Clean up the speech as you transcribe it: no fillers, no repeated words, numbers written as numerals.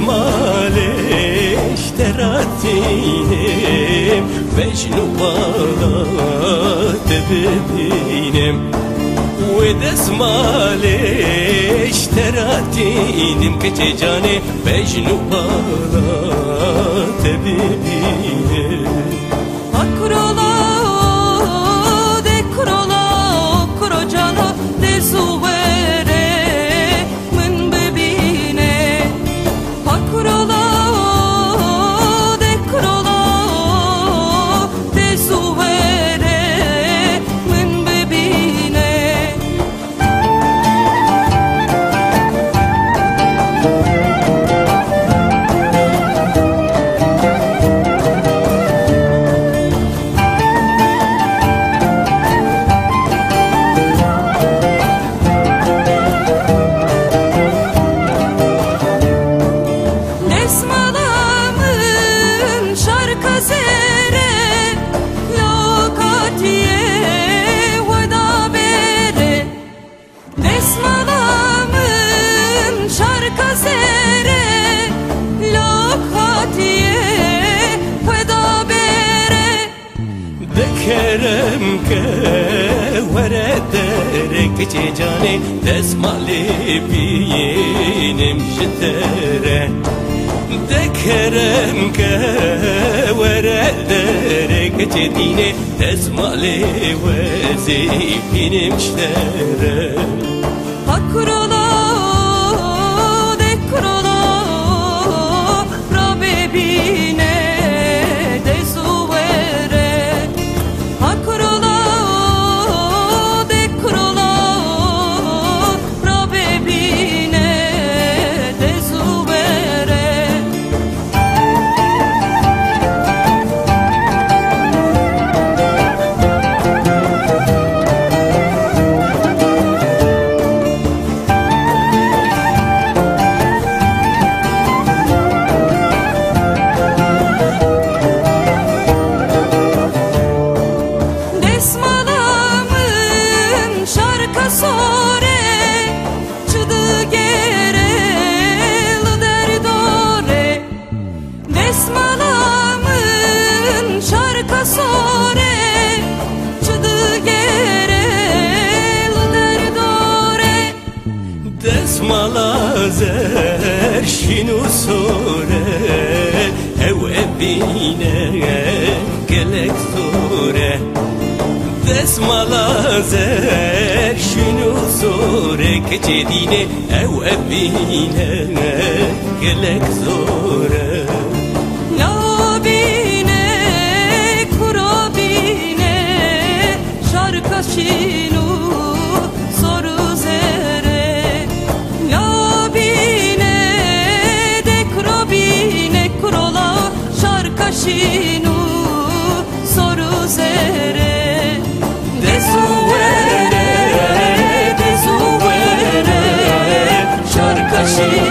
دسمالش تراتینم مجنون بالات ببینم و دسمالش تراتینم که چه جانه مجنون بالات ببینم Akrola de krola kro cana de zuvere mın bebine Akrola de krola de zuvere mın bebine Esmalamın şarkazere lokatiye veda bere Esmalamın şarkazere lokatiye veda bere ذكرم كوردرك تجاني دسمالي بينم شتره ذكرم كوردرك تديني دسمالي وزي بينم شتره Akrola de krola rabebine de zuvere Akrola de krola rabebine de zuvere Desmalamın şarkasore çıdı gere derdore Desmalamın şarkasore çıdı gere derdore دسمالا زر شنو سوره او ابينا قلك سوره دسمالا زر شنو سوره كجدينه او ابينا قلك سوره Labine kurabine şarkasinu soru zere Labine de kurabine kurola şarkasinu soru zere Desuvere şarkasinu